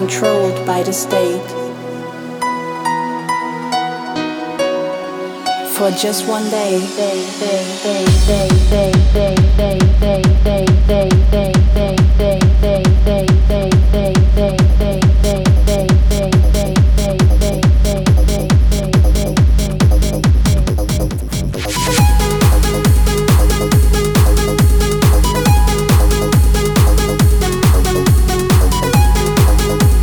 controlled by the state. For just one day,